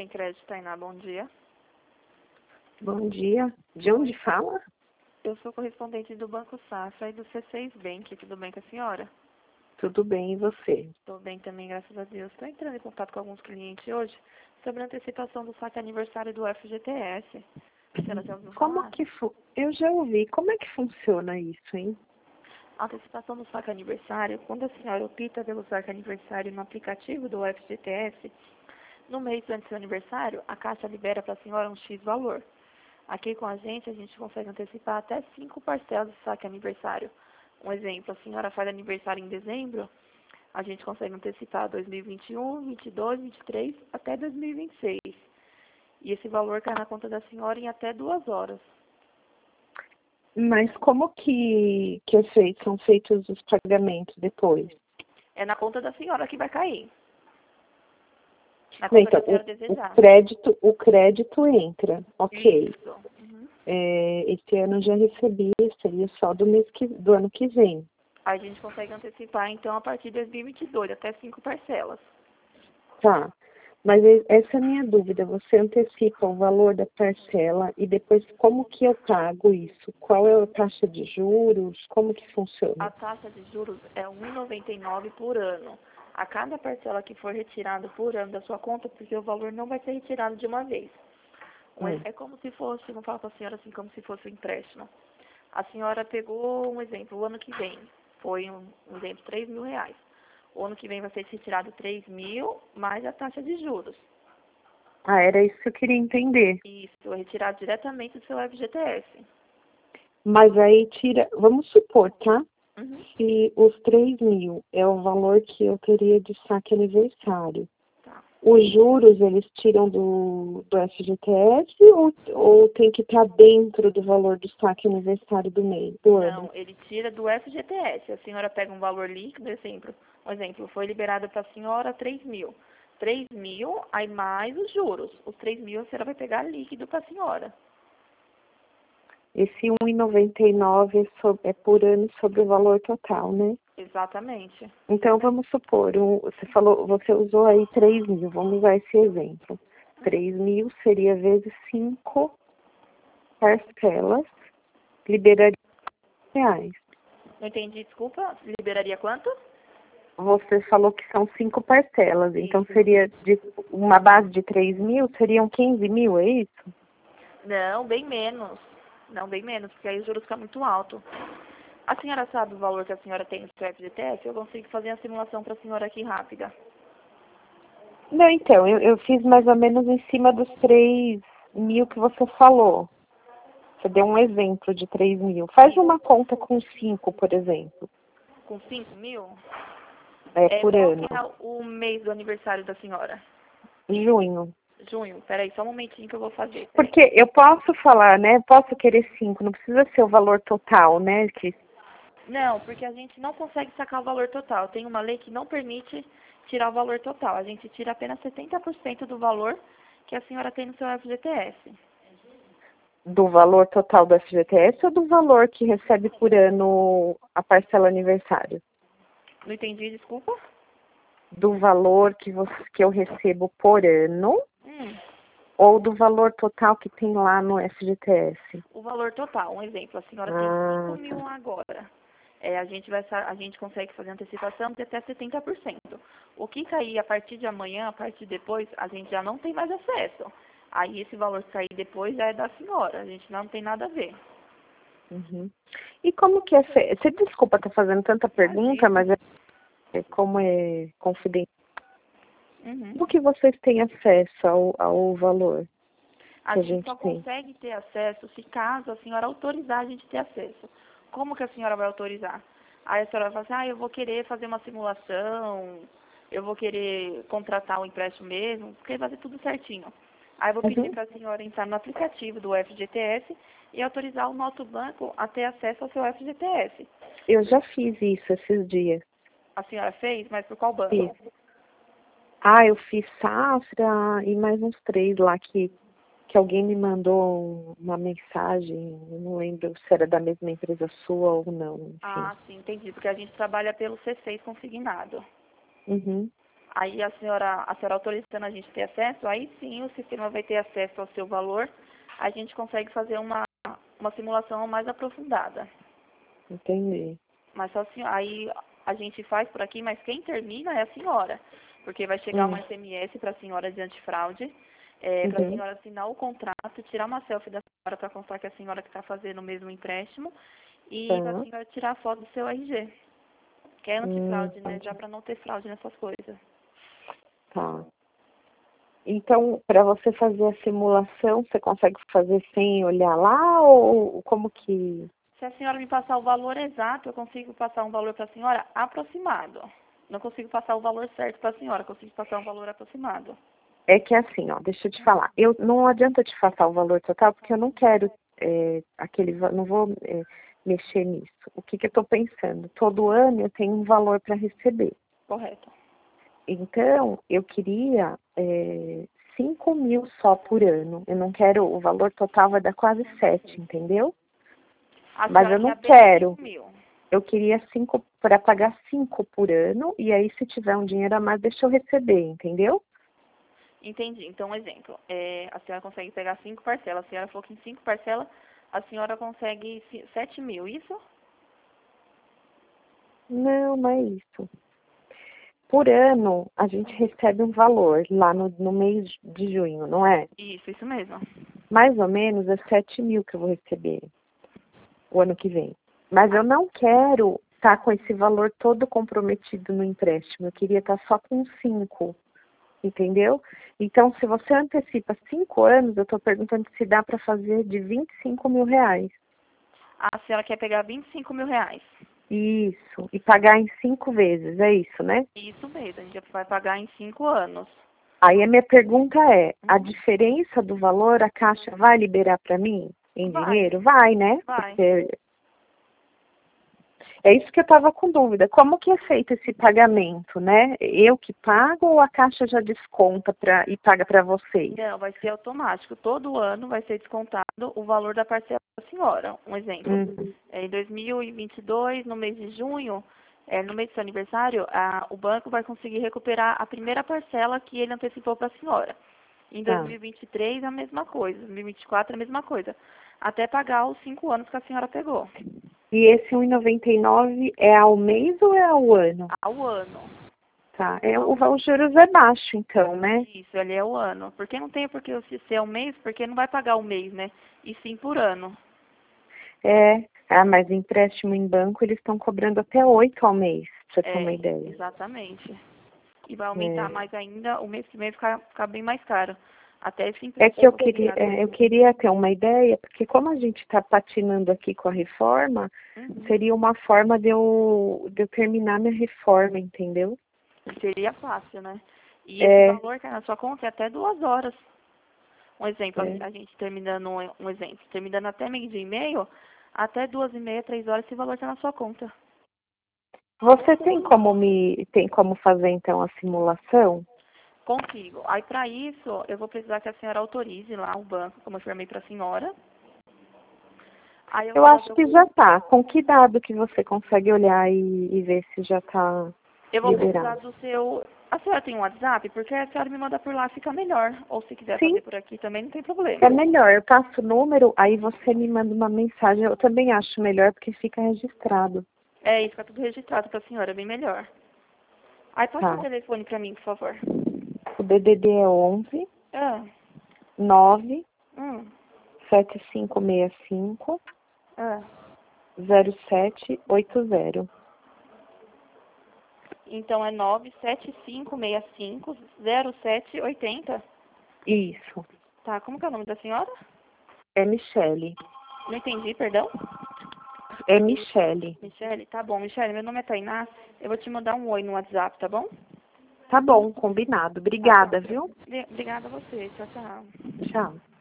Bem Crédito, Tainá, bom dia. Bom dia. De onde fala? Eu sou correspondente do Banco Safra e do C6 Bank. Tudo bem com a senhora? Tudo bem, e você? Estou bem também, graças a Deus. Estou entrando em contato com alguns clientes hoje sobre a antecipação do saque aniversário do FGTS. A senhora já ouviu Como falar? que Eu já ouvi. Como é que funciona isso, hein? A antecipação do saque aniversário, quando a senhora opta pelo saque aniversário no aplicativo do FGTS, no mês antes do seu aniversário, a Caixa libera para a senhora um X valor. Aqui com a gente consegue antecipar até 5 parcelas de saque aniversário. Um exemplo, a senhora faz aniversário em dezembro, a gente consegue antecipar 2021, 22, 23 até 2026. E esse valor cai na conta da senhora em até 2 horas. Mas como que são feitos os pagamentos depois? É na conta da senhora que vai cair. Na conta que a Então, senhora desejar. o crédito entra, ok. Isso. Uhum. Esse ano eu já recebi, seria só do ano que vem. A gente consegue antecipar, então, a partir de 2022, até 5 parcelas. Tá. Mas essa é a minha dúvida. Você antecipa o valor da parcela e depois como que eu pago isso? Qual é a taxa de juros? Como que A funciona? taxa de juros é 1,99 por ano. A cada parcela que for retirada por ano da sua conta, porque o valor não vai ser retirado de uma vez. É como se fosse, vamos falar para a senhora assim, como se fosse um empréstimo. A senhora pegou um exemplo, o ano que vem, foi um exemplo, 3 mil reais. O ano que vem vai ser retirado 3 mil mais a taxa de juros. Ah, era isso que eu queria entender. Isso, é retirado diretamente do seu FGTS. Mas aí tira, vamos supor, tá? Uhum. Que os 3 mil é o valor que eu teria de saque aniversário. Tá. Os juros, eles tiram do FGTS ou tem que estar dentro do valor do saque aniversário do mês, do ano? Não, ele tira do FGTS. A senhora pega um valor líquido, um exemplo, foi liberado para a senhora 3 mil. 3 mil, aí mais os juros. Os 3 mil a senhora vai pegar líquido para a senhora. Esse 1,99 é por ano sobre o valor total, né? Exatamente. Então, vamos supor, você usou aí 3 mil, vamos usar esse exemplo. 3 mil seria vezes 5 parcelas, liberaria reais. Não entendi, desculpa. Liberaria quanto? Você falou que são 5 parcelas, então Isso. seria uma base de 3 mil, seriam 15 mil, é isso? Não, bem menos. Não, bem menos, porque aí os juros ficam muito alto. A senhora sabe o valor que a senhora tem no seu FGTS? Eu consigo fazer a simulação para a senhora aqui rápida. Não, então, eu fiz mais ou menos em cima dos 3 mil que você falou. Você deu um exemplo de 3 mil. Faz uma conta com 5, por exemplo. Com 5 mil? Por Qual que ano. é o mês do aniversário da senhora? Junho. Junho. Peraí, só um momentinho que eu vou fazer. Peraí. Porque eu posso falar, né? Posso querer 5, não precisa ser o valor total, né? Não, porque a gente não consegue sacar o valor total. Tem uma lei que não permite tirar o valor total. A gente tira apenas 70% do valor que a senhora tem no seu FGTS. Do valor total do FGTS ou do valor que recebe por ano a parcela aniversário? Não entendi, desculpa? Do valor que eu recebo por ano Hum, ou do valor total que tem lá no FGTS? o valor total. Um exemplo, a senhora tem 5 Ah, mil tá. agora. A gente consegue fazer antecipação de até 70%. O que cair a partir de amanhã, a partir de depois, a gente já não tem mais acesso. Aí esse valor que cair depois já é da senhora. A gente não tem nada a ver. Uhum. E como que é feito? Você desculpa estar fazendo tanta pergunta, Imagina. mas como é confidencial. Uhum. Como que vocês têm acesso ao valor A que a gente gente só tem? consegue ter acesso se caso a senhora autorizar a gente ter acesso. Como que a senhora vai autorizar? Aí a senhora vai falar assim, eu vou querer fazer uma simulação, eu vou querer contratar o empréstimo mesmo, porque vai fazer tudo certinho. Aí eu vou pedir Uhum. para a senhora entrar no aplicativo do FGTS e autorizar o nosso banco a ter acesso ao seu FGTS. Eu já fiz isso esses dias. A senhora fez, mas por qual Fiz. banco? Eu fiz Safra e mais uns 3 lá que alguém me mandou uma mensagem, eu não lembro se era da mesma empresa sua ou não, enfim. Ah, sim, entendi, porque a gente trabalha pelo C6 consignado. Uhum. Aí a senhora autorizando a gente ter acesso, aí sim o sistema vai ter acesso ao seu valor, a gente consegue fazer uma simulação mais aprofundada. Entendi. Mas só assim, aí a gente faz por aqui, mas quem termina é a senhora, porque vai chegar um SMS para a senhora de antifraude, para a senhora assinar o contrato, tirar uma selfie da senhora para constar que é a senhora que está fazendo o mesmo empréstimo e para a Tá. senhora tirar a foto do seu RG, que é antifraude, né? Entendi. Já para não ter fraude nessas coisas. Tá. Então, para você fazer a simulação, você consegue fazer sem olhar lá ou como que... Se a senhora me passar o valor exato, eu consigo passar um valor para a senhora aproximado. Não consigo passar o valor certo para a senhora, consigo passar um valor aproximado. É que assim, ó, deixa eu te falar. Eu não adianta eu te passar o valor total, porque eu não quero não vou mexer nisso. O que eu estou pensando? Todo ano eu tenho um valor para receber. Correto. Então, eu queria 5 mil só por ano. Eu não quero, o valor total vai dar quase 7, entendeu? A Mas senhora eu quer não apenas quero. 5 mil. Eu queria 5 para pagar 5 por ano, e aí se tiver um dinheiro a mais, deixa eu receber, entendeu? Entendi. Então, um exemplo. A senhora consegue pegar 5 parcelas. A senhora falou que em 5 parcelas a senhora consegue 7 mil, isso? Não, não é isso. Por ano, a gente recebe um valor lá no mês de junho, não é? Isso mesmo. Mais ou menos é 7 mil que eu vou receber o ano que vem. Mas eu não quero estar com esse valor todo comprometido no empréstimo. Eu queria estar só com 5, entendeu? Então, se você antecipa 5 anos, eu estou perguntando se dá para fazer de 25 mil reais. A senhora quer pegar 25 mil reais. Isso. E pagar em 5 vezes, é isso, né? Isso mesmo. A gente vai pagar em 5 anos. Aí a minha pergunta é, a diferença do valor a Caixa vai liberar para mim em Vai, dinheiro? Vai, né? vai. Porque é isso que eu estava com dúvida. Como que é feito esse pagamento, né? Eu que pago ou a Caixa já desconta e paga para vocês? Não, vai ser automático. Todo ano vai ser descontado o valor da parcela da senhora. Um exemplo. Uhum. Em 2022, no mês de junho, no mês do seu aniversário, o banco vai conseguir recuperar a primeira parcela que ele antecipou para a senhora. Em Tá. 2023, a mesma coisa. 2024, a mesma coisa. Até pagar os 5 anos que a senhora pegou. E esse 1,99 é ao mês ou é ao ano? Ao ano. Tá. Os juros é baixo, então, né? Isso, ali é o ano. Porque não tem porque se ser um mês, porque não vai pagar o mês, né? E sim por ano. Mas empréstimo em banco eles estão cobrando até 8 ao mês, pra você ter uma ideia. Exatamente. E vai aumentar É. mais ainda, o mês que vem ficar bem mais caro. Até 5 É que eu queria ter uma ideia, porque como a gente está patinando aqui com a reforma, seria uma forma de eu terminar minha reforma, entendeu? Seria fácil, né? E esse valor que é na sua conta é até 2 horas. Um exemplo, a gente terminando um exemplo, terminando até meio-dia e meio, até 2h30, 3 horas, esse valor está na sua conta. Você tem como fazer então a simulação? Consigo. Aí, para isso, eu vou precisar que a senhora autorize lá o banco, como eu informei para a senhora. Aí Eu acho que já tá. Com que dado que você consegue olhar e ver se já tá eu vou precisar liberado? do seu... A senhora tem um WhatsApp? Porque a senhora me manda por lá, fica melhor. Ou se quiser Sim, fazer por aqui também, não tem problema. é melhor. Eu passo o número, aí você me manda uma mensagem. Eu também acho melhor porque fica registrado. É, isso fica tudo registrado para a senhora, bem melhor. Aí, passa o Tá. telefone para mim, por favor. O DDD é 11 Ah, 9 hum, 7565 ah. 0780. Então, é 975650780. Isso. Tá, como que é o nome da senhora? É Michele. Não entendi, perdão. É Michele. Michele, tá bom. Michele, meu nome é Tainá. Eu vou te mandar um oi no WhatsApp, tá bom? Tá bom, combinado. Tá bom. Obrigada, viu? Obrigada a você. Tchau, tchau. Tchau.